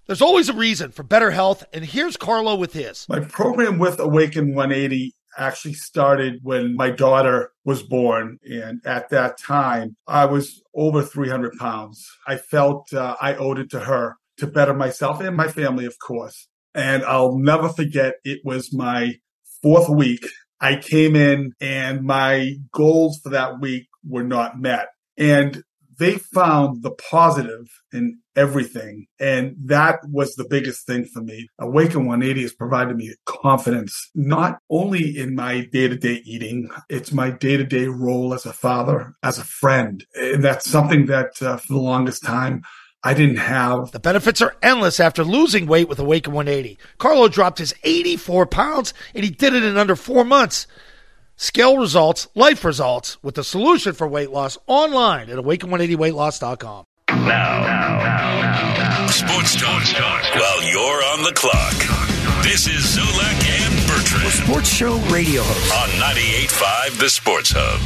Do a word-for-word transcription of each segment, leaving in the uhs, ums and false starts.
There's always a reason for better health, and here's Carlo with his. My program with Awaken one eighty actually started when my daughter was born, and at that time, I was over three hundred pounds. I felt uh, I owed it to her to better myself and my family, of course. And I'll never forget, it was my fourth week. I came in, and my goals for that week were not met. And they found the positive in everything. And that was the biggest thing for me. Awaken one eighty has provided me confidence, not only in my day-to-day eating, it's my day-to-day role as a father, as a friend. And that's something that uh, for the longest time, I didn't have. The benefits are endless after losing weight with Awaken one eighty. Carlo dropped his eighty-four pounds, and he did it in under four months. Scale results, life results, with the solution for weight loss online at awaken one eighty weight loss dot com. Now, now, now, now. Sports Talk while you're on the clock. This is Zolak and Bertrand. The Sports Show radio host on ninety-eight point five The Sports Hub.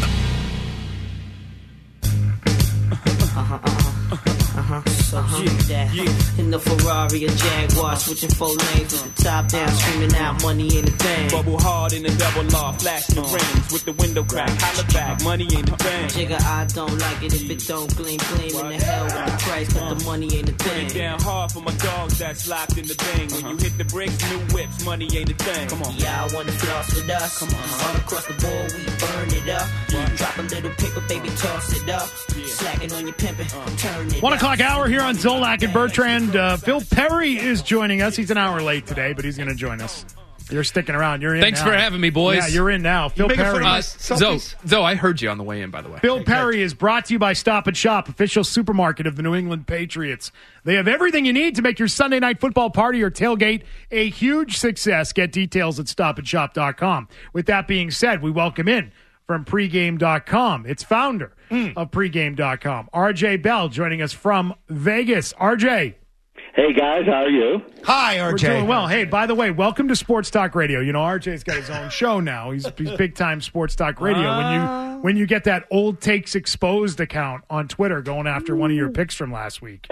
Uh-huh, uh-huh, uh-huh. So uh-huh. that yeah. In the Ferrari or Jaguar, switching four lanes with the top down, screaming out money ain't a thing. Bubble hard in the double law, flashing the rims with the window crack. Holla back, money ain't a thing. Jigga, I don't like it if it don't gleam, gleam in the hell with the price, but the money ain't a thing. Put it down hard for my dogs that's locked in the thing. When you hit the bricks, new whips, money ain't a thing. Come on. Yeah, I wanna floss with us. Come on. All across the board, we burn it up. What? Drop a little paper, baby, toss it up. Yeah. Slacking on your pimpin', uh. turn it One up. o'clock hour here on Zolak and Bertrand. Uh, Phil Perry is joining us. He's an hour late today, but he's going to join us. You're sticking around. You're in Thanks now. for having me, boys. Yeah, you're in now. Phil Perry. Uh, Zoe, Zoe, I heard you on the way in, by the way. Phil Perry is brought to you by Stop and Shop, official supermarket of the New England Patriots. They have everything you need to make your Sunday night football party or tailgate a huge success. Get details at stop and shop dot com. With that being said, we welcome in from pregame dot com. It's founder mm. of pregame dot com, R J Bell, joining us from Vegas. R J. Hey, guys, how are you? Hi, R J. We're doing well. Hey, by the way, welcome to Sports Talk Radio. You know, R J's got his own show now. He's, he's big-time Sports Talk Radio. Uh... When you when you get that Old Takes Exposed account on Twitter going after one of your picks from last week.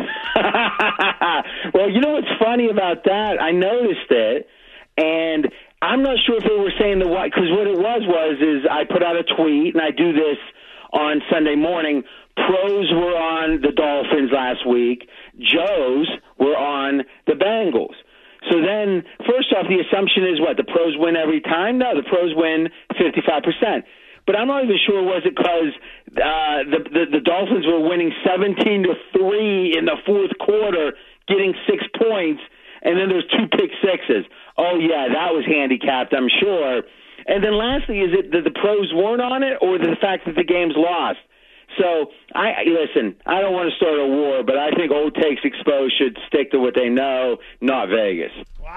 Well, you know what's funny about that? I noticed it, and I'm not sure if they were saying the what, because what it was was is I put out a tweet, and I do this on Sunday morning. Pros were on the Dolphins last week. Joes were on the Bengals. So then, first off, the assumption is what? The pros win every time? No, the pros win fifty-five percent. But I'm not even sure, was it because uh, the, the, the Dolphins were winning seventeen to three in the fourth quarter, getting six points, and then there's two pick sixes. Oh, yeah, that was handicapped, I'm sure. And then lastly, is it that the pros weren't on it or the fact that the game's lost? So, I listen, I don't want to start a war, but I think Old Takes Exposed should stick to what they know, not Vegas.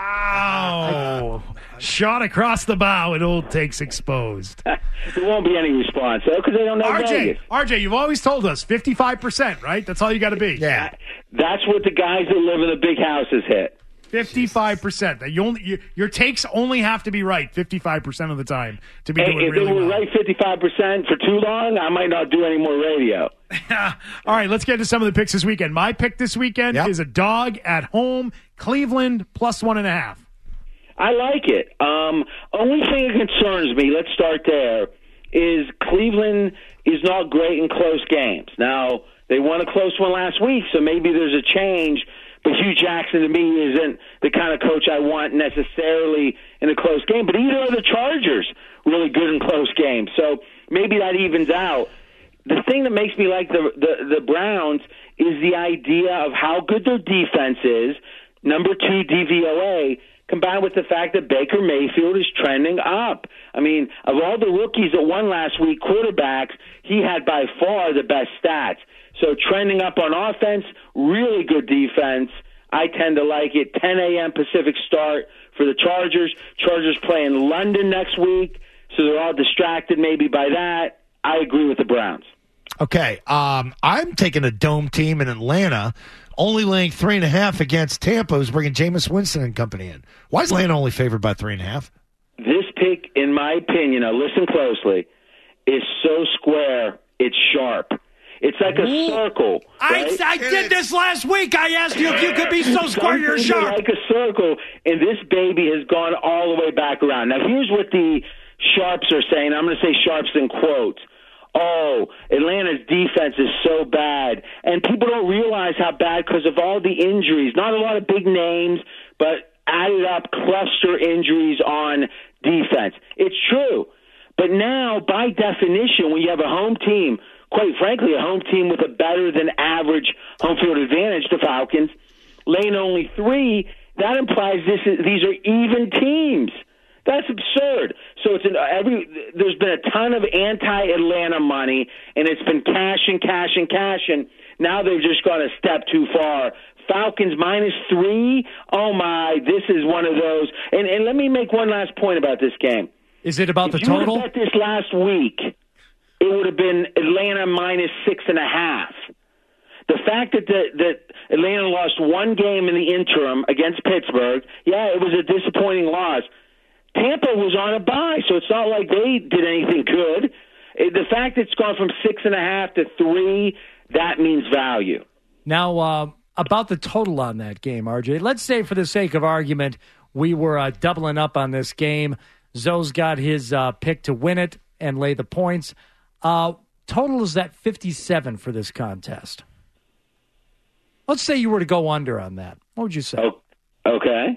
Wow. Shot across the bow at Old Takes Exposed. There won't be any response, though, because they don't know R J, Vegas. R J, you've always told us fifty-five percent, right? That's all you got to be. Yeah. That's what the guys that live in the big houses hit. fifty-five percent. That you only you, your takes only have to be right fifty-five percent of the time to be hey, doing if really they were well. right fifty-five percent for too long, I might not do any more radio. All right, let's get to some of the picks this weekend. My pick this weekend yep. is a dog at home, Cleveland plus one and a half. I like it. Um, only thing that concerns me, let's start there, is Cleveland is not great in close games. Now, they won a close one last week, so maybe there's a change. But Hugh Jackson, to me, isn't the kind of coach I want necessarily in a close game. But either are the Chargers really good in close games. So maybe that evens out. The thing that makes me like the, the, the Browns is the idea of how good their defense is, number two D V O A, combined with the fact that Baker Mayfield is trending up. I mean, of all the rookies that won last week, quarterbacks, he had by far the best stats. So trending up on offense, really good defense. I tend to like it. ten a.m. Pacific start for the Chargers. Chargers play in London next week, so they're all distracted maybe by that. I agree with the Browns. Okay, um, I'm taking a dome team in Atlanta, only laying three and a half against Tampa, who's bringing Jameis Winston and company in. Why is Atlanta only favored by three and a half? This pick, in my opinion, now listen closely, is so square, it's sharp. It's like a circle. Right? I, I did this last week. I asked you if you could be so square you're sharp. Like a circle, and this baby has gone all the way back around. Now, here's what the sharps are saying. I'm going to say sharps in quotes. Oh, Atlanta's defense is so bad. And people don't realize how bad because of all the injuries. Not a lot of big names, but added up cluster injuries on defense. It's true. But now, by definition, when you have a home team, quite frankly, a home team with a better than average home field advantage, the Falcons, laying only three, that implies this is, these are even teams. That's absurd. So it's an, every there's been a ton of anti-Atlanta money, and it's been cash and cash and cash, and now they've just gone a step too far. Falcons minus three. Oh my! This is one of those. And and let me make one last point about this game. Is it about if the total? If you would have bet this last week, it would have been Atlanta minus six and a half. The fact that the, that Atlanta lost one game in the interim against Pittsburgh, yeah, it was a disappointing loss. Tampa was on a bye, so it's not like they did anything good. The fact that it's gone from six and a half to three, that means value. Now, uh, about the total on that game, R J. Let's say, for the sake of argument, we were uh, doubling up on this game. Zoe's got his uh, pick to win it and lay the points. Uh, total is at fifty-seven for this contest. Let's say you were to go under on that. What would you say? Oh, okay.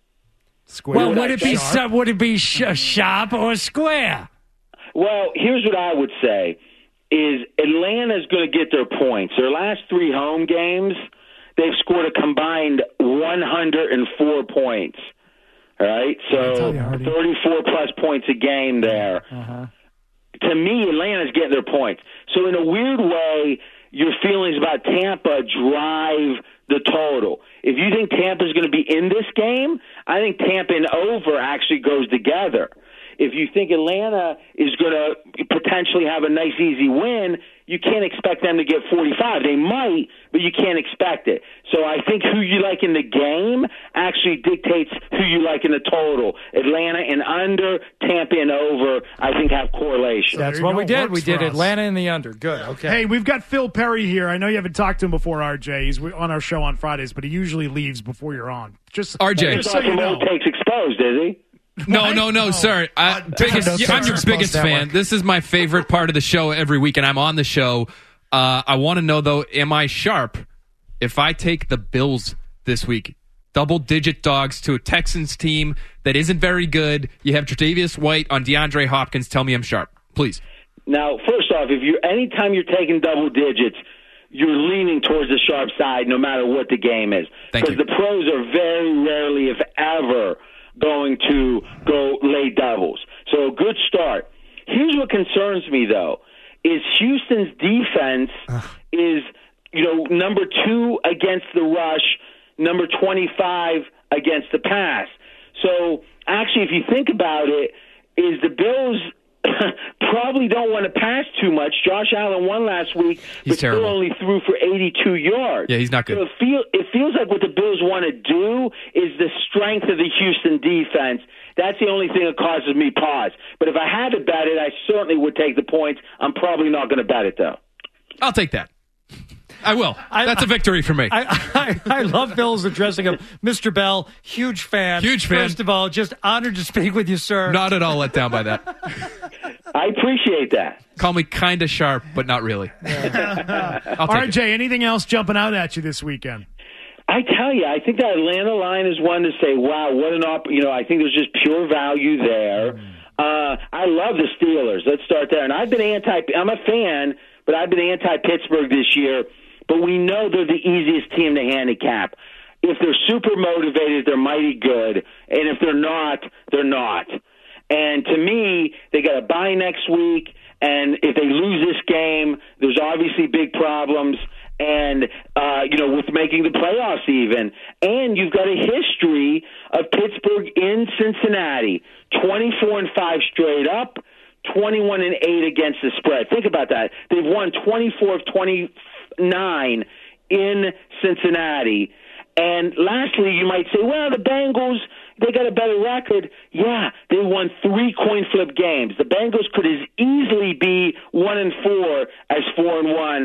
Square. Well, would it be sharp? Would it be sh- sharp or square? Well, here's what I would say: is Atlanta's going to get their points. Their last three home games, they've scored a combined one hundred four points. All right, so thirty-four plus points a game there. Uh-huh. To me, Atlanta's getting their points. So in a weird way, your feelings about Tampa drive the total. If you think Tampa's going to be in this game, I think Tampa and over actually goes together. If you think Atlanta is going to potentially have a nice, easy win, you can't expect them to get forty-five. They might, but you can't expect it. So I think who you like in the game actually dictates who you like in the total. Atlanta and under, Tampa and over, I think have correlation. That's what we did. We did Atlanta in the under. Good. Okay. Hey, we've got Phil Perry here. I know you haven't talked to him before, R J. He's on our show on Fridays, but he usually leaves before you're on. Just R J. He's so you know. Takes exposed, is he? No, no, no, sir. I, biggest, yeah, I'm your biggest fan. This is my favorite part of the show every week, and I'm on the show. Uh, I want to know, though, am I sharp if I take the Bills this week? Double-digit dogs to a Texans team that isn't very good. You have Tre'Davious White on DeAndre Hopkins. Tell me I'm sharp, please. Now, first off, if you anytime you're taking double digits, you're leaning towards the sharp side no matter what the game is. Because the pros are very rarely, if ever, going to go lay doubles. So a good start. Here's what concerns me, though, is Houston's defense Ugh. is, you know, number two against the rush, number twenty-five against the pass. So actually, if you think about it, is the Bills probably don't want to pass too much. Josh Allen won last week, he's but terrible. still only threw for eighty-two yards. Yeah, he's not good. So it, feel, it feels like what the Bills want to do is the strength of the Houston defense. That's the only thing that causes me pause. But if I had to bet it, I certainly would take the points. I'm probably not going to bet it, though. I'll take that. I will. I, That's a victory for me. I, I, I love Bill's addressing him. Mister Bell, huge fan. Huge fan. First of all, just honored to speak with you, sir. Not at all let down by that. I appreciate that. Call me kind of sharp, but not really. R J, anything else jumping out at you this weekend? I tell you, I think that Atlanta line is one to say, wow, what an op! You know, I think there's just pure value there. Uh, I love the Steelers. Let's start there. And I've been anti. I'm a fan, but I've been anti-Pittsburgh this year. But we know they're the easiest team to handicap. If they're super motivated, they're mighty good. And if they're not, they're not. And to me, they got a bye next week. And if they lose this game, there's obviously big problems. And, uh, you know, with making the playoffs even. And you've got a history of Pittsburgh in Cincinnati. twenty-four and five straight up, twenty-one and eight against the spread. Think about that. They've won twenty-four of twenty-nine in Cincinnati. And lastly, you might say, well, the Bengals, they got a better record. Yeah, they won three coin flip games. The Bengals could as easily be one and four as four and one.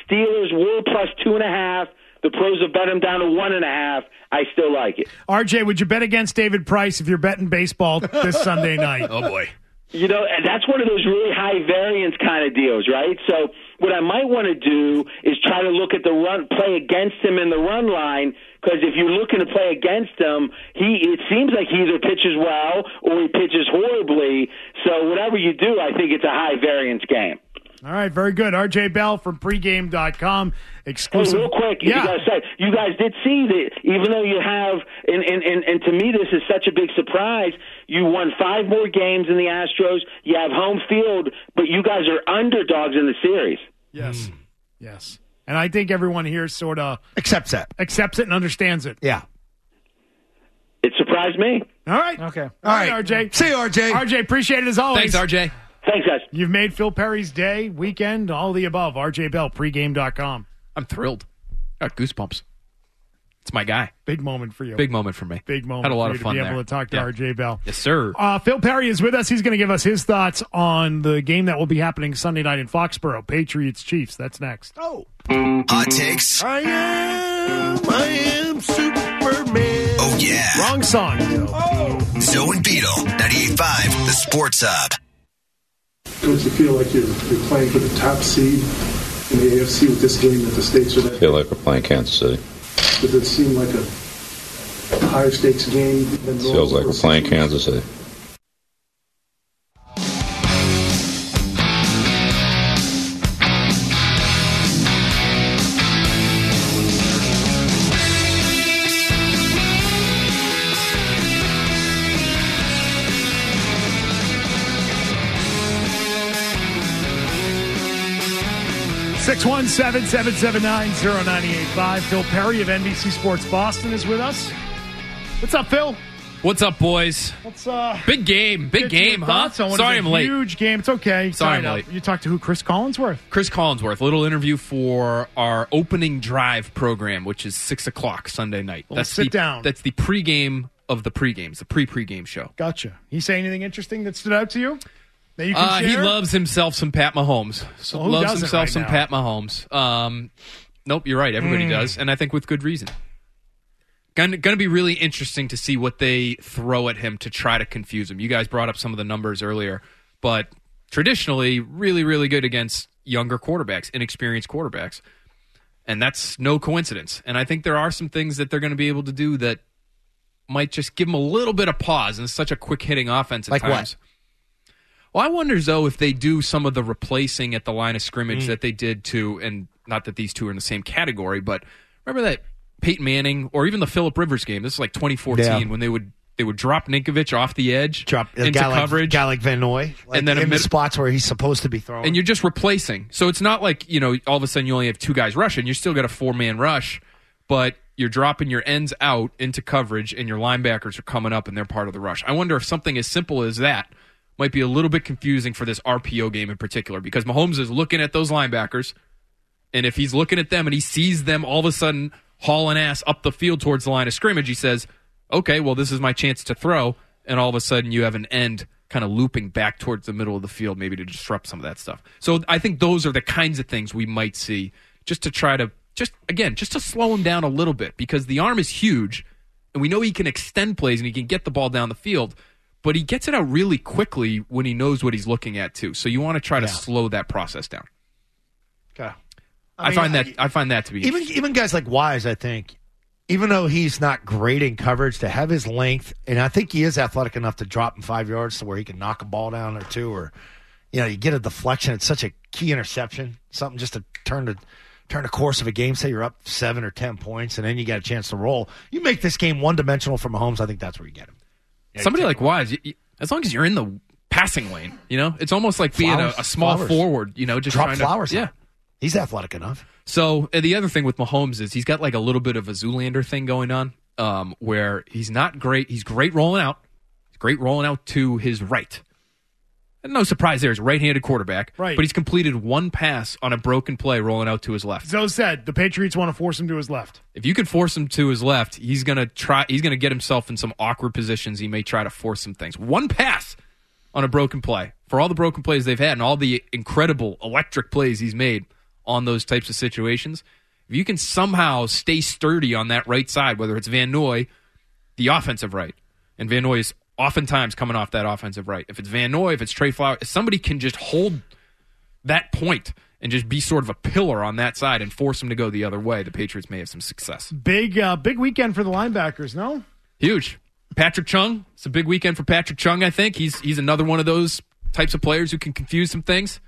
Steelers were plus two and a half. The pros have bet them down to one and a half. I still like it. R J, would you bet against David Price if you're betting baseball this Sunday night? Oh, boy. You know, and that's one of those really high variance kind of deals, right? So what I might want to do is try to look at the run, play against him in the run line, because if you're looking to play against him, he it seems like he either pitches well or he pitches horribly. So whatever you do, I think it's a high variance game. All right, very good. R J Bell from pregame dot com. Exclusive. Hey, real quick, yeah. you guys said you guys did see that even though you have, and, and, and, and to me this is such a big surprise, you won five more games in the Astros, you have home field, but you guys are underdogs in the series. Yes, mm. yes. And I think everyone here sort of accepts that. Accepts it and understands it. Yeah. It surprised me. All right. Okay. All, All right, right, R J. See you, R J. R J, appreciate it as always. Thanks, R J. Thanks, guys. You've made Phil Perry's day, weekend, all the above. R J Bell, pregame dot com. I'm thrilled. Got goosebumps. It's my guy. Big moment for you. Big moment for me. Big moment Had a lot for of you fun to be there. able to talk to Yeah. R J Bell. Yes, sir. Uh, Phil Perry is with us. He's going to give us his thoughts on the game that will be happening Sunday night in Foxborough. Patriots Chiefs. That's next. Oh. Hot takes. I am, I am Superman. Oh, yeah. Wrong song. Oh. Zoe and Beetle, ninety-eight point five, The Sports Hub. Don't you feel like you're, you're playing for the top seed in the A F C with this game that the stakes are that? I feel like we're playing Kansas City. Does it seem like a higher stakes game than normal? Feels like we're playing Kansas City. six one seven, seven seven nine, zero nine eight five. Phil Perry of N B C Sports Boston is with us. What's up, Phil? What's up, boys? What's uh Big game. Big game, huh? Sorry Sorry I'm late. Huge game. It's okay. Sorry I'm Tied up. late. You talked to who? Chris Collinsworth? Chris Collinsworth, little interview for our opening drive program, which is six o'clock Sunday night. Well, that's sit the, down. That's the pregame of the pregames, the pre-pregame show. Gotcha. He say anything interesting that stood out to you? That you can Uh, he share? loves himself some Pat Mahomes. So Well, who loves doesn't himself right some now? Pat Mahomes. Um, nope, you're right. Everybody Mm. does, and I think with good reason. Going to be really interesting to see what they throw at him to try to confuse him. You guys brought up some of the numbers earlier, but traditionally, really, really good against younger quarterbacks, inexperienced quarterbacks. And that's no coincidence. And I think there are some things that they're going to be able to do that might just give them a little bit of pause. And it's such a quick-hitting offense at Like times. what? Well, I wonder, though, if they do some of the replacing at the line of scrimmage Mm. that they did to, and not that these two are in the same category, but remember that Peyton Manning or even the Phillip Rivers game? This is like twenty fourteen Yeah. when they would they would drop Ninkovich off the edge Drop a into guy like, coverage. guy like Van Noy, like And then a in the mid- spots where he's supposed to be throwing. And you're just replacing. So it's not like, you know, all of a sudden you only have two guys rushing. You still got a four-man rush, but you're dropping your ends out into coverage and your linebackers are coming up and they're part of the rush. I wonder if something as simple as that might be a little bit confusing for this R P O game in particular, because Mahomes is looking at those linebackers, and if he's looking at them and he sees them all of a sudden hauling ass up the field towards the line of scrimmage, he says, okay, well, this is my chance to throw, and all of a sudden you have an end kind of looping back towards the middle of the field, maybe to disrupt some of that stuff. So I think those are the kinds of things we might see just to try to, just again, just to slow him down a little bit, because the arm is huge, and we know he can extend plays and he can get the ball down the field, but he gets it out really quickly when he knows what he's looking at, too. So you want to try to Yeah. slow that process down. Okay. I, mean, find that I find that to be even even guys like Wise, I think, even though he's not great in coverage, to have his length, and I think he is athletic enough to drop him five yards to where he can knock a ball down or two, or you know, you get a deflection. It's such a key interception, something just to turn the turn the course of a game. Say you're up seven or ten points, and then you got a chance to roll. You make this game one dimensional for Mahomes. I think that's where you get him. Yeah, Somebody like Wise, you, you, as long as you're in the passing lane, you know, it's almost like being Flowers, a, a small Flowers. forward, you know, just drop trying Flowers. to, yeah. out. He's athletic enough. So uh, the other thing with Mahomes is he's got like a little bit of a Zoolander thing going on, um, where he's not great. He's great rolling out. He's great rolling out to his right. And no surprise there, he's a right-handed quarterback. Right. But he's completed one pass on a broken play rolling out to his left. Zoe said the Patriots want to force him to his left. If you can force him to his left, he's gonna try. He's gonna get himself in some awkward positions. He may try to force some things. One pass on a broken play. For all the broken plays they've had and all the incredible electric plays he's made, on those types of situations. If you can somehow stay sturdy on that right side, whether it's Van Noy, the offensive right, and Van Noy is oftentimes coming off that offensive right. If it's Van Noy, if it's Trey Flowers, if somebody can just hold that point and just be sort of a pillar on that side and force them to go the other way, the Patriots may have some success. Big, uh, big weekend for the linebackers, no? Huge. Patrick Chung. It's a big weekend for Patrick Chung, I think. He's he's another one of those types of players who can confuse some things.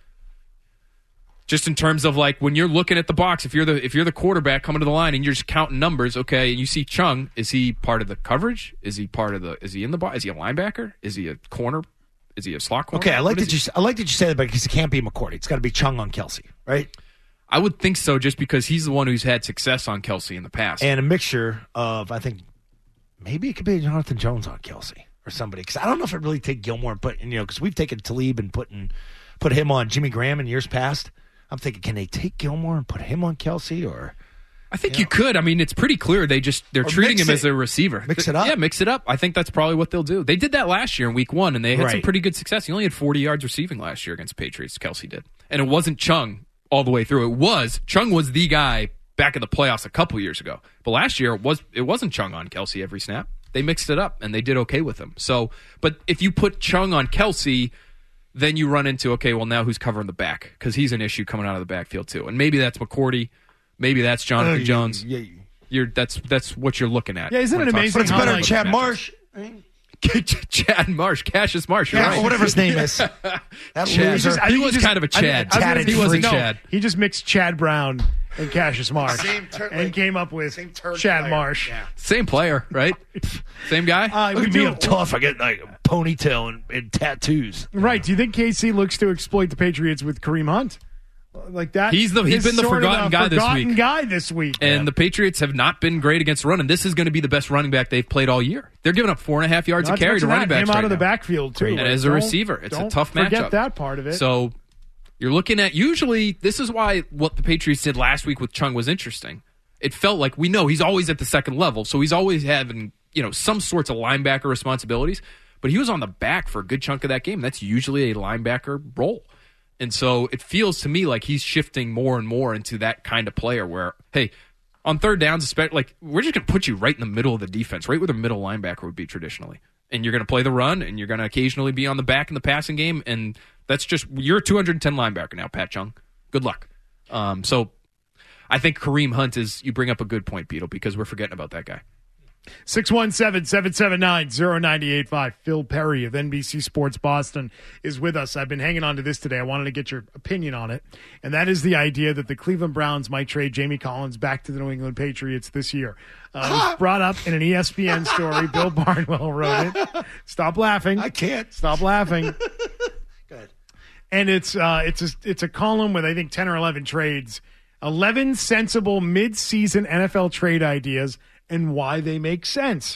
Just in terms of like when you're looking at the box, if you're the if you're the quarterback coming to the line and you're just counting numbers, okay, and you see Chung, is he part of the coverage? Is he part of the is he in the box? Is he a linebacker? Is he a corner? Is he a slot corner? Okay, I like What that is you I like that you say that, but because it can't be McCourty. It's got to be Chung on Kelsey, right? I would think so, just because he's the one who's had success on Kelsey in the past. And a mixture of, I think, maybe it could be Jonathan Jones on Kelsey or somebody. Because I don't know if it really take Gilmore and put, you know, because we've taken Talib and put, in, put him on Jimmy Graham in years past. I'm thinking, can they take Gilmore and put him on Kelsey? Or I think you, know. you could. I mean, it's pretty clear they just they're Or treating him it. as a receiver. Mix it up. Yeah, mix it up. I think that's probably what they'll do. They did that last year in week one, and they had Right. some pretty good success. He only had forty yards receiving last year against the Patriots. Kelsey did, and it wasn't Chung all the way through. It was Chung was the guy back in the playoffs a couple years ago, but last year it was it wasn't Chung on Kelsey every snap. They mixed it up and they did okay with him. So, but if you put Chung on Kelsey, then you run into, okay, well, now who's covering the back? Because he's an issue coming out of the backfield, too. And maybe that's McCourty. Maybe that's Jonathan Uh, yeah, Jones. yeah, yeah. You're, that's that's what you're looking at. Yeah, isn't when it talks- amazing But it's how, better than like, Chad matchups. Marsh. Chad Marsh. Cassius Marsh. You're Yeah, right. or whatever his name is. That Chad. loser. He I think was just- kind of a I think- Chad. I was gonna He say, wasn't no, Chad. He just mixed Chad Brown and Cassius Marsh Same tur- and like, came up with same turd Chad player. Marsh. Yeah. Same player, right? Same guy? Uh, Look we at me, do- I'm tough. I get like a ponytail and, and tattoos. Right. Do you think K C looks to exploit the Patriots with Kareem Hunt? Like that? He's the- he's is been the sort of forgotten a guy this forgotten week. guy this week. And the Patriots have not been great against the run, and this is going to be the best running back they've played all year. They're giving up four and a half yards Not a carry much to of running that, backs him out right of the now. backfield too. And Like, as a don't- receiver, it's a don't tough matchup. Forget that part of it. So you're looking at, usually, this is why what the Patriots did last week with Chung was interesting. It felt like, we know he's always at the second level, so he's always having, you know, some sorts of linebacker responsibilities, but he was on the back for a good chunk of that game. That's usually a linebacker role. And so it feels to me like he's shifting more and more into that kind of player where, hey, on third downs, especially, like, we're just going to put you right in the middle of the defense, right where the middle linebacker would be traditionally. And you're going to play the run, and you're going to occasionally be on the back in the passing game, and that's just, you're a two hundred ten linebacker now, Pat Chung. Good luck. Um, so I think Kareem Hunt is, you bring up a good point, Beetle, because we're forgetting about that guy. six one seven, seven seven nine, zero nine eight five. Phil Perry of N B C Sports Boston is with us. I've been hanging on to this today. I wanted to get your opinion on it. And that is the idea that the Cleveland Browns might trade Jamie Collins back to the New England Patriots this year. Uh, it was brought up in an E S P N story. Bill Barnwell wrote it. Stop laughing. I can't. Stop laughing. Go ahead. And it's uh, it's a, it's a column with, I think, ten or eleven trades. eleven sensible mid-season N F L trade ideas and why they make sense.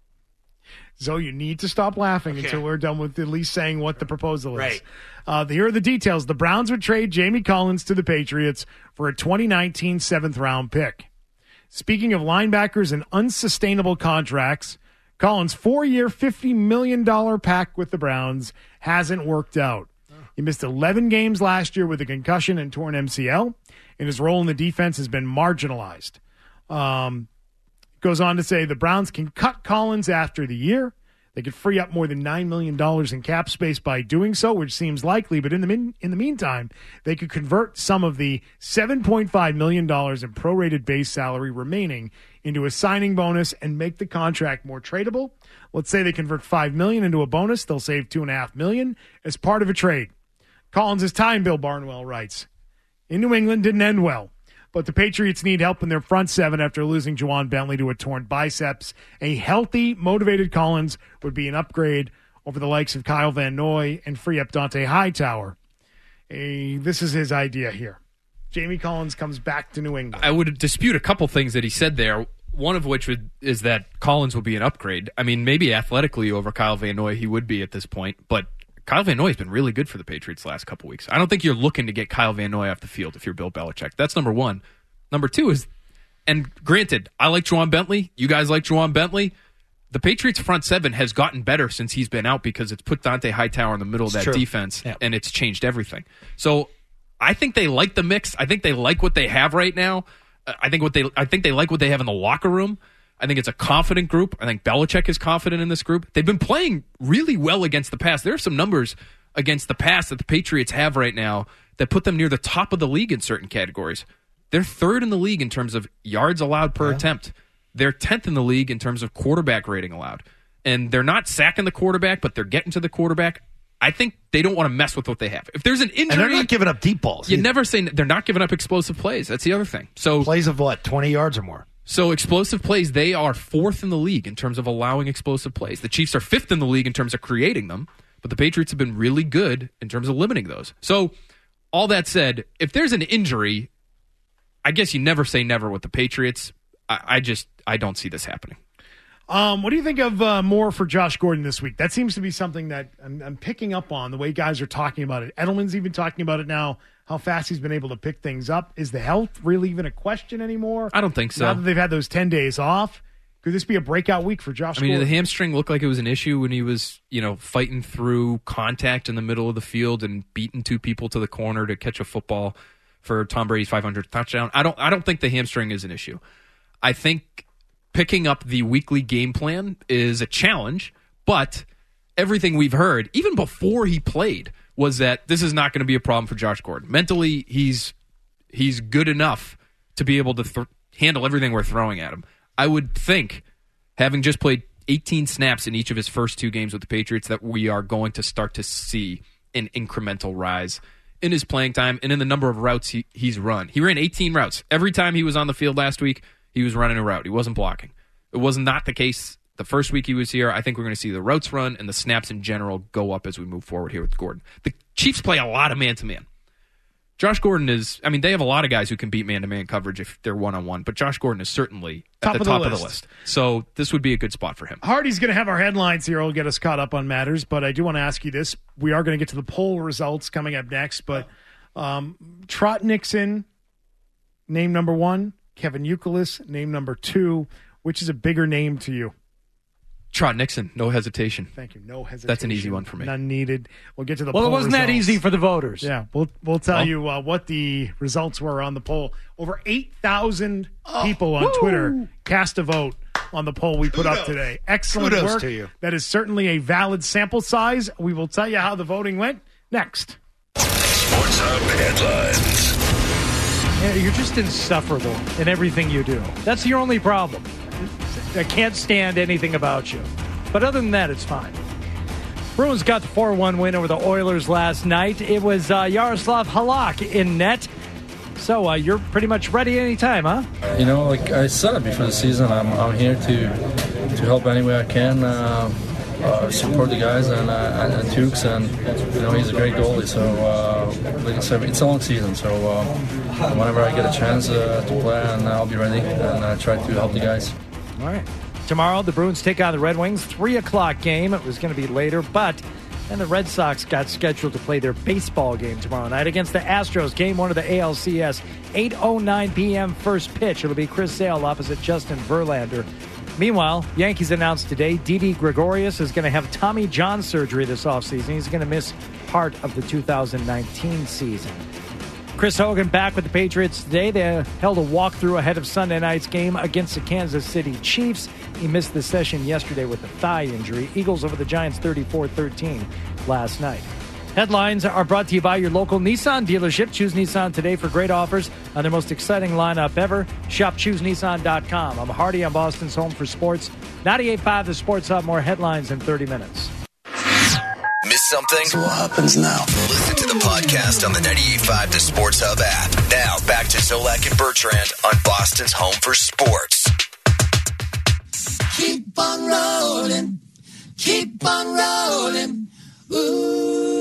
So you need to stop laughing Okay. until we're done with at least saying what the proposal is. Right. Uh, here are the details. The Browns would trade Jamie Collins to the Patriots for a twenty nineteen seventh-round pick. Speaking of linebackers and unsustainable contracts, Collins' four-year, fifty million dollars pact with the Browns hasn't worked out. He missed eleven games last year with a concussion and torn M C L, and his role in the defense has been marginalized. Um, goes on to say the Browns can cut Collins after the year. They could free up more than nine million dollars in cap space by doing so, which seems likely. But in the min- in the meantime, they could convert some of the seven point five million dollars in prorated base salary remaining into a signing bonus and make the contract more tradable. Let's say they convert five million dollars into a bonus. They'll save two point five million dollars as part of a trade. Collins' time, Bill Barnwell writes, in New England didn't end well. But the Patriots need help in their front seven after losing Juwan Bentley to a torn biceps. A healthy, motivated Collins would be an upgrade over the likes of Kyle Van Noy and free up Dante Hightower. A, this is his idea here. Jamie Collins comes back to New England. I would dispute a couple things that he said there, one of which would, is that Collins would be an upgrade. I mean, maybe athletically over Kyle Van Noy he would be at this point, but Kyle Van Noy has been really good for the Patriots the last couple weeks. I don't think you're looking to get Kyle Van Noy off the field if you're Bill Belichick. That's number one. Number two is, and granted, I like Juwan Bentley. You guys like Juwan Bentley. The Patriots' front seven has gotten better since he's been out because it's put Dante Hightower in the middle of It's that true. defense, Yeah. and it's changed everything. So I think they like the mix. I think they like what they have right now. I think what they I think they like what they have in the locker room. I think it's a confident group. I think Belichick is confident in this group. They've been playing really well against the pass. There are some numbers against the pass that the Patriots have right now that put them near the top of the league in certain categories. They're third in the league in terms of yards allowed per yeah. attempt. They're tenth in the league in terms of quarterback rating allowed. And they're not sacking the quarterback, but they're getting to the quarterback. I think they don't want to mess with what they have. If there's an injury... And they're not giving up deep balls. You either. never say... They're not giving up explosive plays. That's the other thing. So plays of what? twenty yards or more? So explosive plays, they are fourth in the league in terms of allowing explosive plays. The Chiefs are fifth in the league in terms of creating them, but the Patriots have been really good in terms of limiting those. So all that said, if there's an injury, I guess you never say never with the Patriots. I, I just, I don't see this happening. Um, what do you think of uh, more for Josh Gordon this week? That seems to be something that I'm, I'm picking up on, the way guys are talking about it. Edelman's even talking about it now, how fast he's been able to pick things up. Is the health really even a question anymore? I don't think so. Now that they've had those ten days off, could this be a breakout week for Josh I mean, Gordon? The hamstring looked like it was an issue when he was, you know, fighting through contact in the middle of the field and beating two people to the corner to catch a football for Tom Brady's five hundredth touchdown. I don't, I don't think the hamstring is an issue. I think picking up the weekly game plan is a challenge, but everything we've heard, even before he played, was that this is not going to be a problem for Josh Gordon. Mentally, he's he's good enough to be able to th- handle everything we're throwing at him. I would think, having just played eighteen snaps in each of his first two games with the Patriots, that we are going to start to see an incremental rise in his playing time and in the number of routes he, he's run. He ran eighteen routes. Every time he was on the field last week, he was running a route. He wasn't blocking. It was not the case the first week he was here. I think we're going to see the routes run and the snaps in general go up as we move forward here with Gordon. The Chiefs play a lot of man-to-man. Josh Gordon is, I mean, they have a lot of guys who can beat man-to-man coverage if they're one-on-one, but Josh Gordon is certainly top at the of the top list. of the list. So this would be a good spot for him. Hardy's going to have our headlines here. He'll get us caught up on matters, but I do want to ask you this. We are going to get to the poll results coming up next, but um, Trot Nixon, name number one. Kevin Youkilis, name number two. Which is a bigger name to you? Trot Nixon, no hesitation. Thank you, no hesitation. That's an easy one for me. None needed. We'll get to the well, poll it wasn't results. that easy for the voters. Yeah, we'll we'll tell Well, you uh, what the results were on the poll. Over eight thousand oh, people on woo! Twitter cast a vote on the poll we put Kudos. up today. Excellent Kudos work. to you. That is certainly a valid sample size. We will tell you how the voting went next. Sports Hub headlines. Yeah, you're just insufferable in everything you do. That's your only problem. I can't stand anything about you. But other than that, it's fine. Bruins got the four one win over the Oilers last night. It was uh, Yaroslav Halak in net. So uh, you're pretty much ready anytime, huh? You know, like I said it before the season, I'm I'm here to to help any way I can, uh, uh, support the guys and uh, and Tukes, and you know he's a great goalie. So uh, like I said, it's a long season. So uh, whenever I get a chance uh, to play, and I'll be ready and uh, try to help the guys. All right. Tomorrow, the Bruins take on the Red Wings. three o'clock game. It was going to be later, but then the Red Sox got scheduled to play their baseball game tomorrow night against the Astros. Game one of the A L C S. eight oh nine p.m. first pitch. It'll be Chris Sale opposite Justin Verlander. Meanwhile, Yankees announced today Didi Gregorius is going to have Tommy John surgery this offseason. He's going to miss part of the two thousand nineteen season. Chris Hogan back with the Patriots today. They held a walkthrough ahead of Sunday night's game against the Kansas City Chiefs. He missed the session yesterday with a thigh injury. Eagles over the Giants thirty-four thirteen last night. Headlines are brought to you by your local Nissan dealership. Choose Nissan today for great offers on their most exciting lineup ever. Shop choose nissan dot com. I'm Hardy on Boston's Home for Sports. ninety-eight point five The Sports Hub. More headlines in thirty minutes. Miss something? So what happens now? Listen to the podcast on the ninety-eight point five The Sports Hub app. Now back to Zolak and Bertrand on Boston's Home for Sports. Keep on rolling. Keep on rolling. Ooh.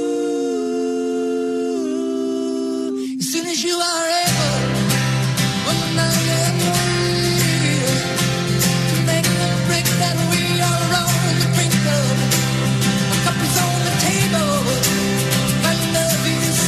As soon as you are able, when I am real, to make the break that we are on the brink of. A cup is on the table. My love is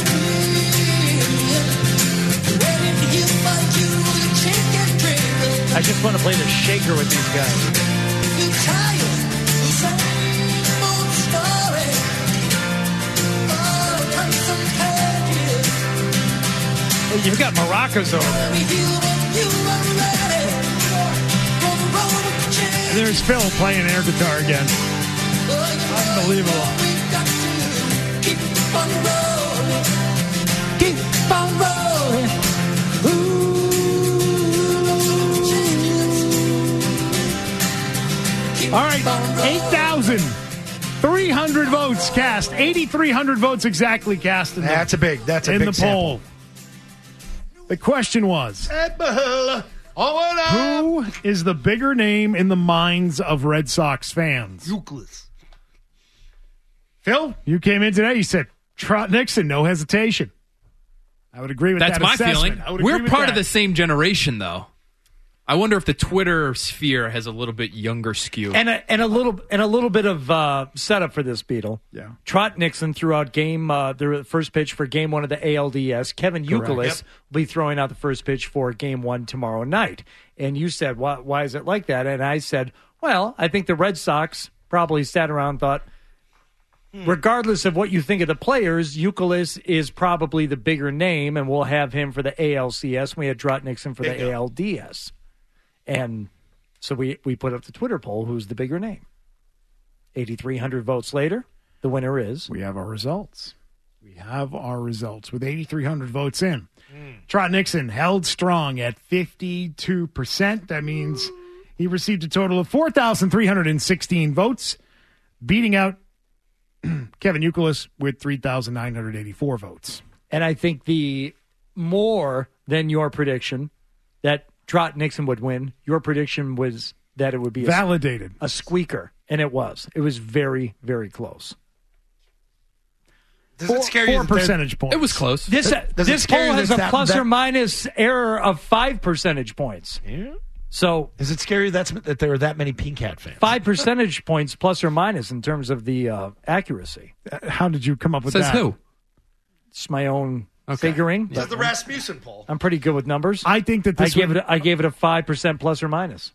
real. Ready to heal my you with a chicken drink. I just want to play the shaker with these guys. You tired? The same old story. Oh, turn some pages. You've got maracas over there. And there's Phil playing air guitar again. Unbelievable. Keep on rolling. Keep on rolling. All right, eight thousand three hundred votes cast. eighty-three hundred votes exactly cast. In the, That's a big. That's a in big the sample. poll. The question was, who is the bigger name in the minds of Red Sox fans? Euclid. Phil, you came in today. You said Trot Nixon, no hesitation. I would agree with That's that my assessment. feeling. I would agree We're with part that. of the same generation, though. I wonder if the Twitter sphere has a little bit younger skew. And a, and a little and a little bit of uh, setup for this, Beetle. Yeah. Trot Nixon threw out game uh, the first pitch for game one of the A L D S. Kevin Correct. Youkilis Yep. will be throwing out the first pitch for game one tomorrow night. And you said, why, why is it like that? And I said, well, I think the Red Sox probably sat around and thought, regardless of what you think of the players, Youkilis is probably the bigger name, and we'll have him for the A L C S. We had Trot Nixon for the Bingo. A L D S. And so we, we put up the Twitter poll, who's the bigger name? eighty-three hundred votes later, the winner is... We have our results. We have our results with eighty-three hundred votes in. Mm. Trot Nixon held strong at fifty-two percent. That means he received a total of four thousand three hundred sixteen votes, beating out Kevin Youkilis with three thousand nine hundred eighty-four votes. And I think the more than your prediction that Trot Nixon would win, your prediction was that it would be a, Validated. a squeaker. And it was. It was very, very close. Does Four- it scare Four you? that they're- percentage points. It was close. This, Does it this scare poll you has that a that- plus that- or minus error of five percentage points. Yeah. So Is it scary that's, that there are that many Pink Cat fans? five percentage points plus or minus in terms of the uh, accuracy. Uh, How did you come up with Says that? who? It's my own Okay. figuring. This is the Rasmussen poll. I'm pretty good with numbers. I think that I this gave would- it. A, I gave it a five percent plus or minus.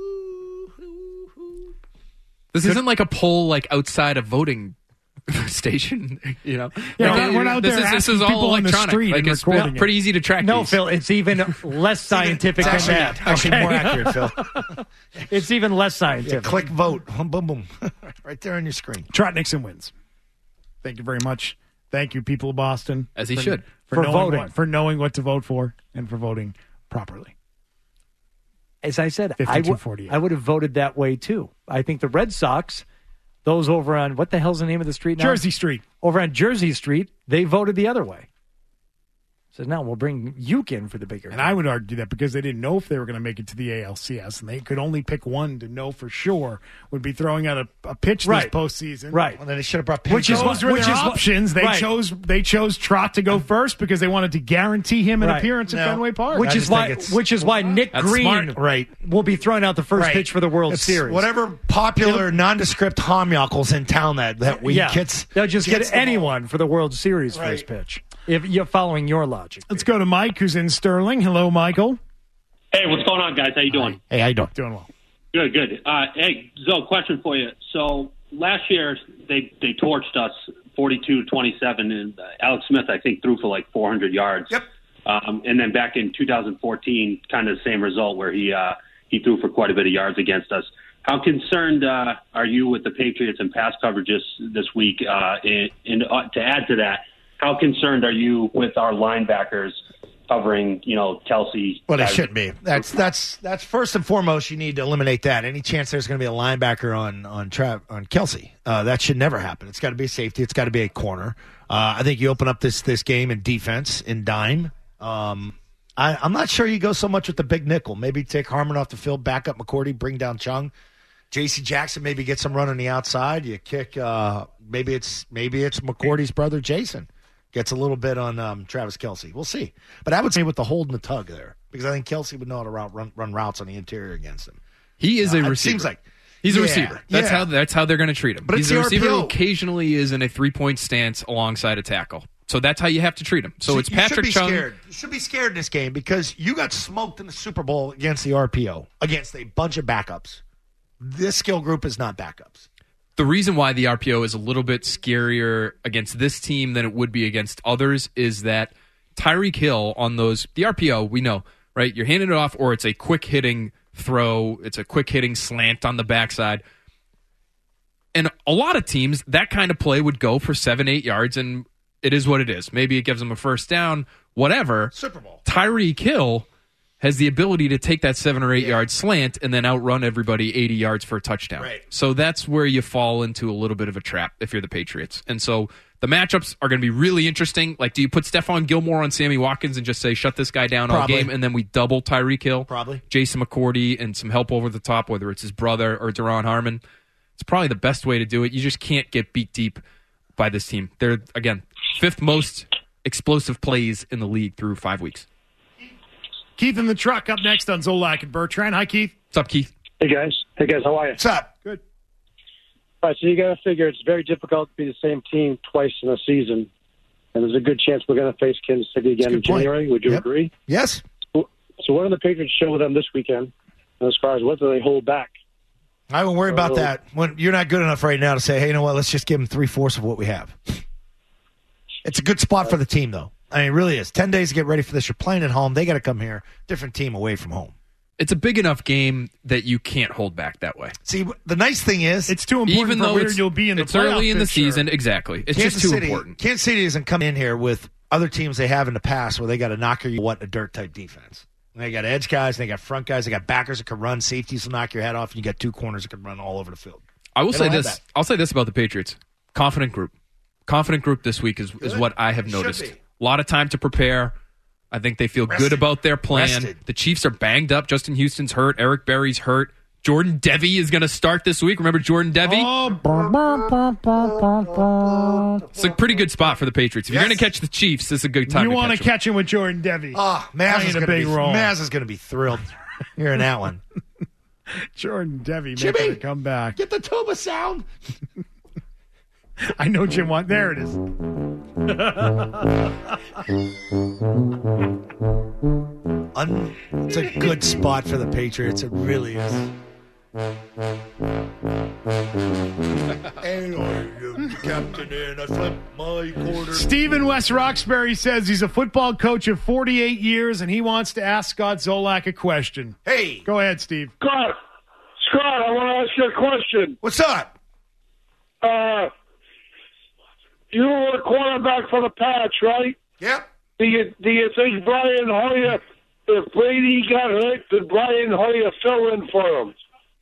This isn't like a poll like outside a voting station, you know. Yeah, No, we're not- we're not out this there is this asking is all people on the electronic. street Like and it's recording it. pretty easy to track. No, these. Phil, it's even less scientific than Actually, that. actually okay? more accurate, Phil. It's even less Yeah, scientific. click vote. Boom, boom, boom. Right there on your screen. Trot Nixon wins. Thank you very much. Thank you, people of Boston. As he for, should. For, For knowing voting. What, for knowing what to vote for and for voting properly. As I said, I fifty-two would forty-eight. I would have voted that way too. I think the Red Sox, those over on what the hell's the name of the street now? Jersey Street. Over on Jersey Street, they voted the other way. So now we'll bring Uke in for the bigger. And I would argue that because they didn't know if they were going to make it to the A L C S, and they could only pick one to know for sure would be throwing out a, a pitch Right. this postseason. Right. Well, then they should have brought Which is Pinto. those were which their is what- options. They right. chose they chose Trot to go first because they wanted to guarantee him an Right. appearance at No. Fenway Park. which I is just why think it's- which is why Nick That's Green smart. Right. will be throwing out the first Right. pitch for the World It's Series. Whatever popular nondescript homyockles in town that, that week yeah, gets. they'll just gets get them all. anyone for the World Series Right. first pitch. If you're following your logic, Let's go to Mike, who's in Sterling. Hello, Michael. Hey, what's going on, guys? How you doing? Hey, how you doing? Doing well. Good, good. Uh, hey, Zoe, question for you. So last year they they torched us forty-two twenty-seven, and uh, Alex Smith, I think, threw for like four hundred yards. Yep. Um, and then back in two thousand fourteen, kind of the same result where he uh, he threw for quite a bit of yards against us. How concerned uh, are you with the Patriots and pass coverages this week? Uh, and and uh, to add to that, how concerned are you with our linebackers covering, you know, Kelsey? Well, it shouldn't be. That's that's that's first and foremost. You need to eliminate that. Any chance there's going to be a linebacker on on Trav, on Kelsey, uh, that should never happen. It's got to be a safety. It's got to be a corner. Uh, I think you open up this this game in defense in dime. Um, I, I'm not sure you go so much with the big nickel. Maybe take Harmon off the field, back up McCourty, bring down Chung. J C Jackson maybe get some run on the outside. You kick. Uh, maybe it's maybe it's McCourty's brother Jason. Gets a little bit on um, Travis Kelsey. We'll see. But I would say with the hold and the tug there, because I think Kelsey would know how to route, run, run routes on the interior against him. He is a Uh, it receiver. seems like He's a Yeah, receiver. That's yeah. how that's how they're going to treat him. But He's it's a the receiver R P O. who occasionally is in a three point stance alongside a tackle. So that's how you have to treat him. So, it's you Patrick should be Chung. Scared. You should be scared in this game because you got smoked in the Super Bowl against the R P O, against a bunch of backups. This skill group is not backups. The reason why the R P O is a little bit scarier against this team than it would be against others is that Tyreek Hill on those, the R P O, we know, right? You're handing it off, or it's a quick hitting throw. It's a quick hitting slant on the backside. And a lot of teams, that kind of play would go for seven, eight yards, and it is what it is. Maybe it gives them a first down, whatever. Super Bowl. Tyreek Hill has the ability to take that seven or eight yeah. yard slant and then outrun everybody eighty yards for a touchdown. Right. So that's where you fall into a little bit of a trap if you're the Patriots. And so the matchups are going to be really interesting. Like, do you put Stephon Gilmore on Sammy Watkins and just say, shut this guy down Probably. all game, and then we double Tyreek Hill? Probably. Jason McCourty and some help over the top, whether it's his brother or Daron Harmon. It's probably the best way to do it. You just can't get beat deep by this team. They're, again, fifth most explosive plays in the league through five weeks. Keith in the truck up next on Zolak and Bertrand. Hi, Keith. What's up, Keith? Hey, guys. Hey, guys. How are you? What's up? Good. All right, so you got to figure it's very difficult to be the same team twice in a season, and there's a good chance we're going to face Kansas City again in January. Would you yep. agree? Yes. So what do the Patriots show them this weekend as far as what do they hold back? I won't worry about Oh. that. When you're not good enough right now to say, hey, you know what, let's just give them three-fourths of what we have. It's a good spot for the team, though. I mean, it really is. Ten days to get ready for this. You're playing at home. They got to come here. Different team away from home. It's a big enough game that you can't hold back that way. See, the nice thing is, it's too important even for though where it's, you'll be in the it's early in the picture. season. Exactly. It's Kansas just too City, important. Kansas City doesn't come in here with other teams they have in the past where they got to knock you what a dirt type defense. They got edge guys, they got front guys, they got backers that can run, safeties will knock your head off, and you got two corners that can run all over the field. I will They say don't have this. that. I'll say this about the Patriots. Confident group. Confident group this week is, is what I have It should noticed. be. A lot of time to prepare. I think they feel Rested. good about their plan. Rested. The Chiefs are banged up. Justin Houston's hurt. Eric Berry's hurt. Jordan Devey is going to start this week. Remember Jordan Devey? Oh, It's a pretty good spot for the Patriots. If Yes. you're going to catch the Chiefs, this is a good time you to want catch to them. catch him with Jordan Devey. Oh, Maz Playing is a going to big be role. Maz is going to be thrilled hearing that one. Jordan Devey Jimmy, making a comeback. Get the tuba sound. I know Jim want. There it is. Un- it's a good spot for the Patriots. It really is. And I am the captain and I flip my quarter. Stephen West Roxbury says he's a football coach of forty-eight years, and he wants to ask Scott Zolak a question. Hey. Go ahead, Steve. Scott, Scott, I want to ask you a question. What's up? Uh, you were the quarterback for the Pats, right? Yep. Do you do you think Brian Hoyer, if Brady got hurt, did Brian Hoyer fill in for him?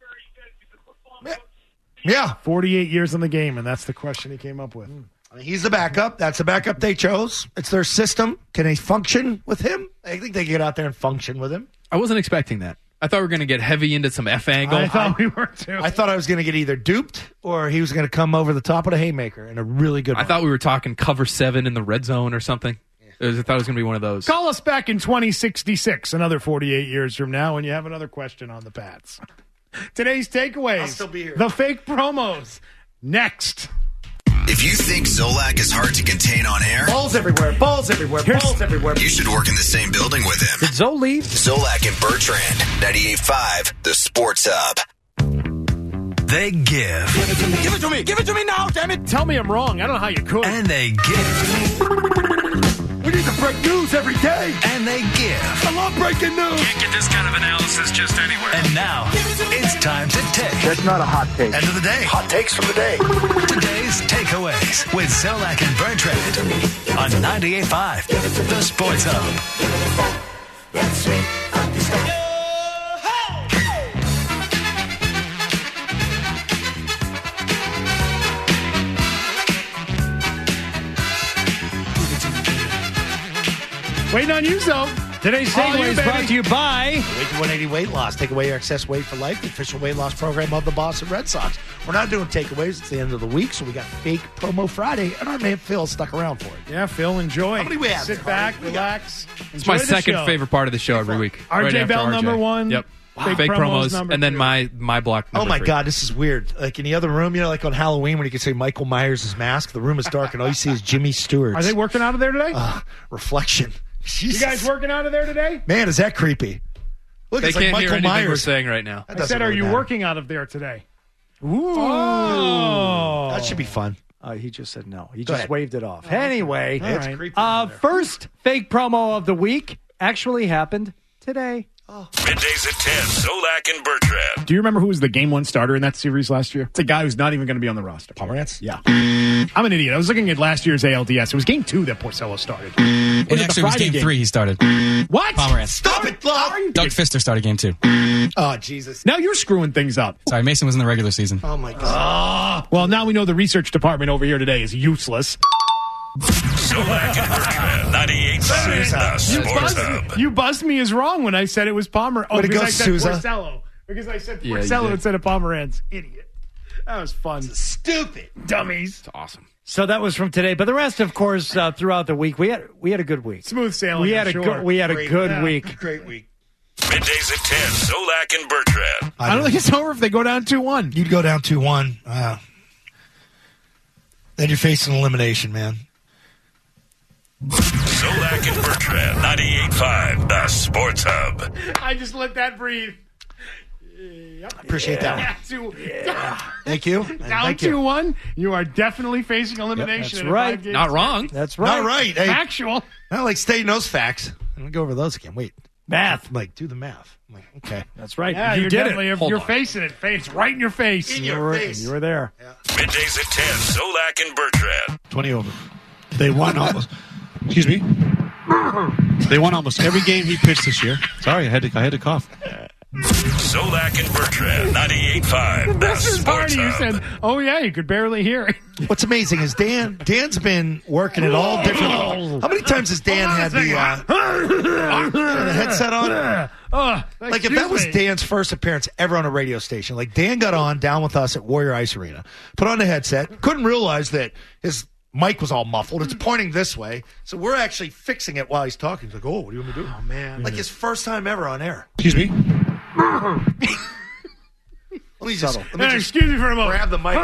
Yeah. forty-eight years in the game, and that's the question he came up with. I mean, he's the backup. That's the backup they chose. It's their system. Can they function with him? I think they can get out there and function with him. I wasn't expecting that. I thought we were going to get heavy into some F angle. I thought we were too. I thought I was going to get either duped or he was going to come over the top of the haymaker in a really good I one. thought we were talking cover seven in the red zone or something. It was- I thought it was going to be one of those. Call us back in twenty sixty-six, another forty-eight years from now, when you have another question on the Pats. Today's takeaways. I'll still be here. The fake promos. Next. If you think Zolak is hard to contain on air, Balls everywhere. Balls everywhere. Balls everywhere. you should work in the same building with him. Did Zoe leave? Zolak and Bertrand, ninety-eight point five, The Sports Hub. They give. Give it to me. Give it to me. Give it to me now, damn it. Tell me I'm wrong. I don't know how you could. And they give. We need to break news every day. And they give. I love breaking news. Can't get this kind of analysis just anywhere. And now, it's time to take. That's not a hot take. End of the day. Hot takes from the day. Today's takeaways with Zolak and Bertrand on ninety-eight point five, The Sports Hub. Waiting on you, Zoe. Today's All you, takeaway is baby. brought to you by Awaken one eighty Weight Loss. Take away your excess weight for life. The official weight loss program of the Boston Red Sox. We're not doing takeaways. It's the end of the week, so we got fake promo Friday, and our man Phil stuck around for it. Yeah, Phil, enjoy. How many we have? Sit back, relax. It's my enjoy the second show. favorite part of the show every week. R J right after Bell, R J. number one. Yep. Fake Fake promos, promos, number and then two. my my block. Oh number my three. God, this is weird. Like in the other room, you know, like on Halloween when you could say Michael Myers' mask, the room is dark and all you see is Jimmy Stewart's Are they working out of there today? uh, reflection. You guys working out of there today? Man, is that creepy? Look, They it's like can't Michael hear anything Myers. we're saying right now. That I doesn't said, are really you matter. working out of there today? Ooh. Oh. That should be fun. Uh, he just said no. He Go just ahead. waved it off. Anyway, All It's right. creepy uh, down there. first fake promo of the week actually happened today. Middays at ten, Solak and Bertrand. Do you remember who was the game one starter in that series last year? It's a guy who's not even going to be on the roster. Pomerantz? Yeah. I'm an idiot. I was looking at last year's A L D S. It was game two that Porcello started. It Was actually the was Friday game, three he started. What? Pomerantz. Stop it, Love! Doug Fister started game two. Oh, Jesus. Now you're screwing things up. Sorry, Mason was in the regular season. Oh, my God. Ah. Well, now we know the research department over here today is useless. Solak and Bertrand, ninety-eight point five, the You Sports buzzed, Hub. you buzzed me as wrong when I said it was Pomer. Oh, Way to because go, I said Sousa. Porcello. Because I said Yeah, you Porcello did. instead of Pomerantz. Idiot. That was fun. Stupid. Dummies. It's awesome. So that was from today, but the rest, of course, uh, throughout the week, we had we had a good week. Smooth sailing. We had I'm a sure. good we had a Great. good Yeah. week. Great week. Middays at ten, Solak and Bertrand. I don't think it's over if they go down two one. You'd go down two one. Uh, then you're facing elimination, man. Solak and Bertrand, ninety-eight point five, the Sports Hub. I just let that breathe. Appreciate that one. Yeah, two, Thank you. down Thank two you. one. You are definitely facing elimination. That's in a right. five-game Not series. wrong. That's right. Not right. Hey, Factual. not like State knows facts. Let me go over those again. Wait. Math. I'm like, do the math. I'm like, okay. That's right. Yeah, you you're did definitely, it. You're, Hold you're on. facing it. Face right in your face. In You your were, face. you were there. Middays at ten, Solak and Bertrand. twenty over. They won almost. Excuse me. They won almost every game he pitched this year. Sorry, I had to. I had to cough. Solak and Bertrand, ninety-eight point five, the This is Sports Hardy. You Hub. said, oh, yeah, you could barely hear it. What's amazing is Dan. Dan's been working at all different. How many times has Dan had the, uh, the headset on? Oh, Like if that was Dan's first appearance ever on a radio station, like Dan got on down with us at Warrior Ice Arena, put on the headset, couldn't realize that his mic was all muffled. It's pointing this way, so we're actually fixing it while he's talking. He's like, "Oh, what do you want me to do?" Oh, man. Like his first time ever on air. Excuse me. Let me just, let me Hey, just excuse me for a moment. grab the mic.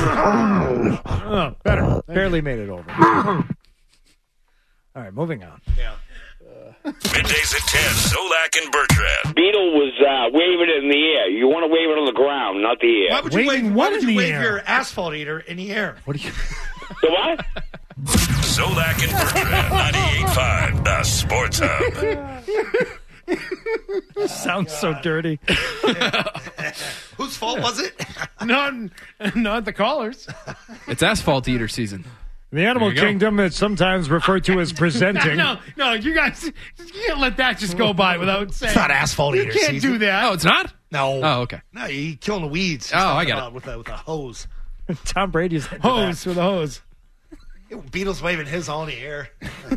Oh, better. Barely made it over. All right, moving on. Middays at ten, Solak and Bertrand. Beetle was uh, waving it in the air. You want to wave it on the ground, not the air. Why would you Waving wave, what why would in you the wave air? your asphalt eater in the air? What do you? The what? Solak and Bertrand, ninety-eight point five, the Sports Hub. Sounds so dirty. Whose fault was it? Not, not the callers. It's asphalt eater season. The animal There you go. kingdom is sometimes referred to as presenting. No, no, you guys, you can't let that just go by without saying. It's not asphalt You eater can't season. do that. Oh, it's not? No. Oh, okay. No, you killing the weeds. Oh, I He's got talking it. about With a, with a hose. Tom Brady's into Hose that. with a hose. Beatles waving his all in the air.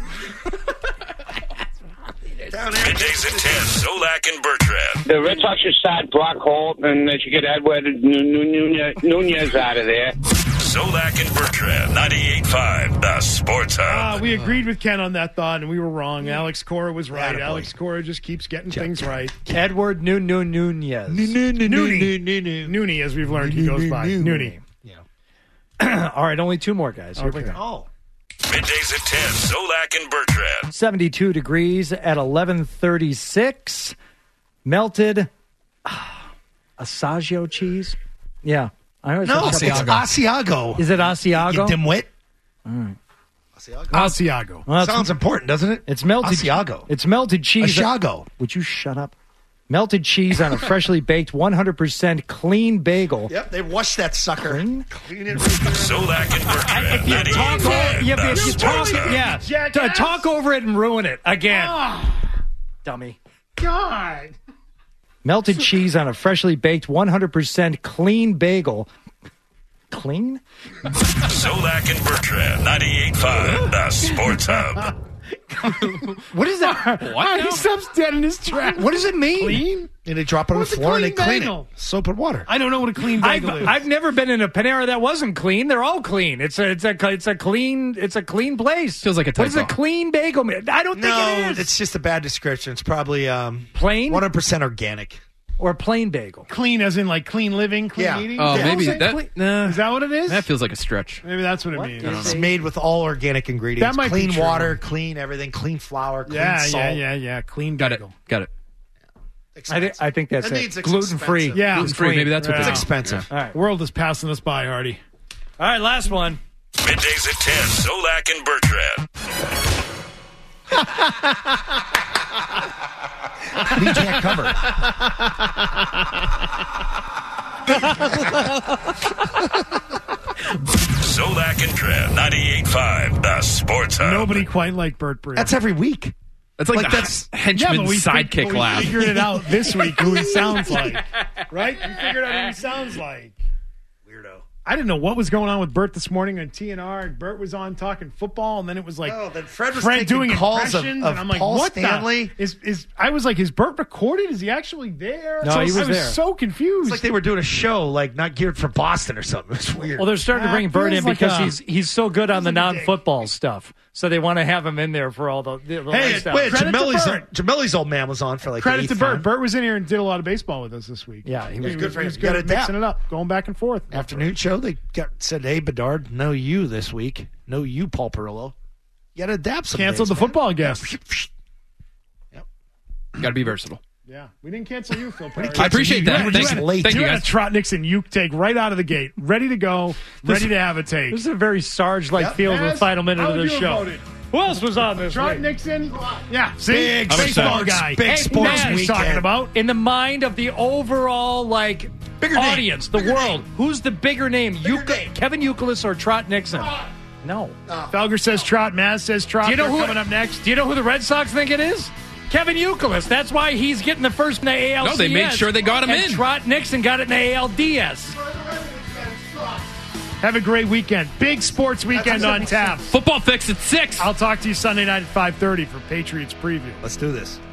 Down there. Middays at ten, Solak and Bertrand. The Red Sox should start Brock Holt, and they should get Edward Nu- Nu- Nunez Nunez out of there. Solak and Bertrand, ninety-eight point five, the Sports Hub. Uh, we agreed with Ken on that thought, and we were wrong. Alex Cora was right. Attaboy. Alex Cora just keeps getting things right. Edward Nu Nu Nunez. Noonie. Noonie, as we've learned, he goes by. Noonie. All right, only two more guys. Here we go. Oh. Middays at ten, Solak and Bertrand. seventy-two degrees at eleven thirty-six. Melted ah, Assaggio cheese. Yeah. I always No, said it's something- Asiago. Is it Asiago? You dimwit. All right. Asiago. Well, it's- Sounds important, doesn't it? It's melted. Asiago. It's melted cheese. Asiago. Would you shut up? Melted cheese on a freshly baked one hundred percent clean bagel. Yep, they washed that sucker. Clean? Clean it right there. Solak and Bertrand, You ninety-eight talk point over, five, yeah, the but if you talk, Sports Hub. yeah, Jackass. t- talk over it and ruin it again, Oh, dummy. God. Melted cheese on a freshly baked one hundred percent clean bagel. Clean? Solak and Bertrand, ninety-eight point five, the Sports Hub. What is that? What? He stops dead in his tracks. What does it mean? Clean? And they drop it on the What's a floor and they clean clean bagel? it. Soap and water. I don't know what a clean I've, bagel is. I've never been in a Panera that wasn't clean. They're all clean. It's a it's a it's a clean it's a clean place. Feels like a What is a typo. clean bagel mean? I don't think No, it is. it's just a bad description. It's probably um, plain one hundred percent organic. or plain bagel. Clean as in like clean living, clean Yeah. eating? Oh, Yeah. maybe Is that. clean? Nah, Is that what it is? that feels like a stretch. Maybe that's what it What means. is It's made with all organic ingredients. That might be clean true. water, clean everything, clean flour, clean Yeah, salt. yeah, yeah, yeah. Clean Got it. bagel. Got it. I, thi- I think that's That it. means it's Gluten free. expensive. Yeah. Gluten free. Maybe that's what Yeah. they It's expensive. All right. World is passing us by, Hardy. All right. Last one. Middays at ten, Solak and Bertrand. We can't cover. Solak and Trev, ninety-eight point five, the Sports Hub. Nobody quite like Bert Brewer. That's every week. That's like, Like, the that's- henchman yeah, but we sidekick fig- but we laugh. figured it out this week who he sounds like. Right? We figured out who he sounds like. Weirdo. I didn't know what was going on with Bert this morning on T N R. And Bert was on talking football, and then it was like No, then Fred was Fred taking doing calls of- impressions, of and I'm like, Paul what Stanley? the is is? I was like, is Bert recorded? Is he actually there? No, so he was I was there. so confused. It's like they were doing a show, like not geared for Boston or something. It's weird. Well, they're starting to Ah, bring Bert in feels like because a- he's he's so good on the feels like a non-football stuff. So they want to have him in there for all the, the, the hey, light stuff. wait, Credit to Jamelli's, Bert. Jamelli's old man was on for like Credit the to eighth Bert. time. Bert was in here and did a lot of baseball with us this week. Yeah, he was good for He him. was You good gotta at mixing adapt. it up, going back and forth. Afternoon show, they got said, "Hey, Bedard, no you this week, no you, Paul Perillo. You got to adapt." Some Canceled days, the man. football guest. Got to be versatile. Yeah, we didn't cancel you, Phil Perry. I appreciate that. You Thank had, you. you, Thank you, you had guys. a Trot Nixon uke take right out of the gate, ready to go, ready to have a take. This is a very Sarge-like Yep. feel of the As- final minute how of would the you show. have voted? Who else was on this Trot week? Nixon. Yeah, see, Big baseball sports- guy. big Hey, sports Matt is weekend. talking about. In the mind of the overall like Bigger name. audience, the Bigger world, name. who's the bigger name? Bigger Euc- name. Kevin Youkilis or Trot Nixon? No. Felger says Trot. Maz says Trot. Do you know They're who coming up next? Do you know who the Red Sox think it is? Kevin Youkilis. That's why he's getting the first in the A L C S. No, they made sure they got him and in. Trot Nixon got it in the A L D S. Have a great weekend. Big sports weekend on tap. Football fix at six. I'll talk to you Sunday night at five thirty for Patriots preview. Let's do this.